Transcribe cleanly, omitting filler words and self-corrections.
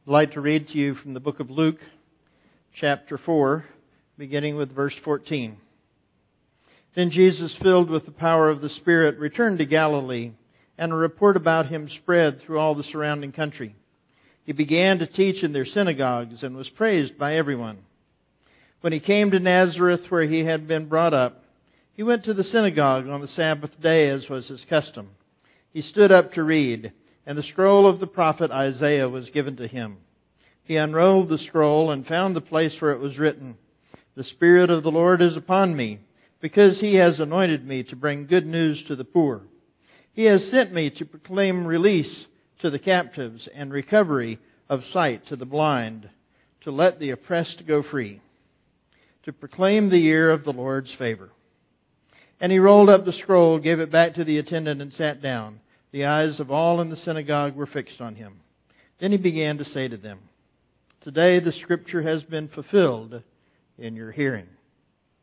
I'd like to read to you from the book of Luke, chapter 4, beginning with verse 14. Then Jesus, filled with the power of the Spirit, returned to Galilee, and a report about him spread through all the surrounding country. He began to teach in their synagogues and was praised by everyone. When he came to Nazareth, where he had been brought up, he went to the synagogue on the Sabbath day, as was his custom. He stood up to read, and the scroll of the prophet Isaiah was given to him. He unrolled the scroll and found the place where it was written, "The Spirit of the Lord is upon me, because he has anointed me to bring good news to the poor. He has sent me to proclaim release to the captives and recovery of sight to the blind, to let the oppressed go free, to proclaim the year of the Lord's favor." And he rolled up the scroll, gave it back to the attendant, and sat down. The eyes of all in the synagogue were fixed on him. Then he began to say to them, "Today the scripture has been fulfilled in your hearing."